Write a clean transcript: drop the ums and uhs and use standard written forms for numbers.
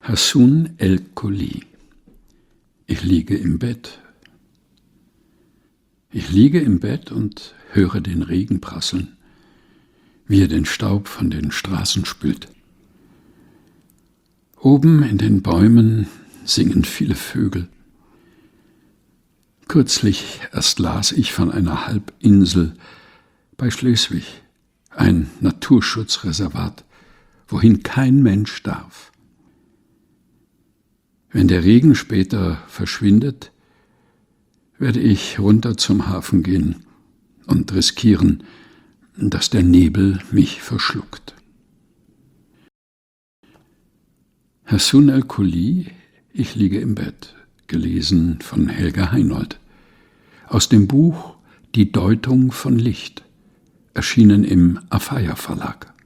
Hassun el-Kholi. Ich liege im Bett. Ich liege im Bett und höre den Regen prasseln, wie er den Staub von den Straßen spült. Oben in den Bäumen singen viele Vögel. Kürzlich erst las ich von einer Halbinsel bei Schleswig, ein Naturschutzreservat, wohin kein Mensch darf. Wenn der Regen später verschwindet, werde ich runter zum Hafen gehen und riskieren, dass der Nebel mich verschluckt. Hassun el-Kholi, Ich liege im Bett, gelesen von Helga Heinold. Aus dem Buch Die Deutung von Licht, erschienen im Afeier Verlag.